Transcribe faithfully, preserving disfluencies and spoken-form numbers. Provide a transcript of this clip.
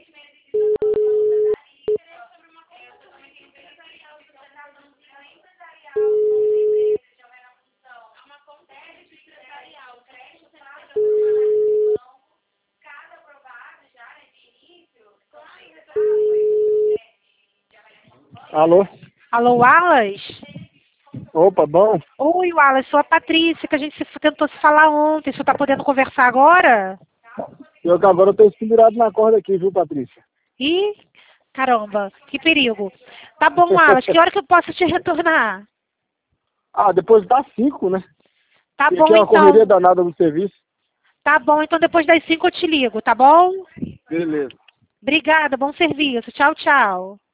Alô? Alô, Wallace? Opa, bom? Oi, Wallace, sou a Patrícia, que a gente se, tentou se falar ontem. Você está podendo conversar agora? Eu que agora estou pendurado na corda aqui, viu, Patrícia? Ih, caramba, que perigo. Tá bom, Wallace, que hora que eu posso te retornar? Ah, depois das cinco, né? Tá Porque bom, aqui é uma correria então. danada no serviço. Tá bom, então depois das cinco eu te ligo, tá bom? Beleza. Obrigada, bom serviço. Tchau, tchau.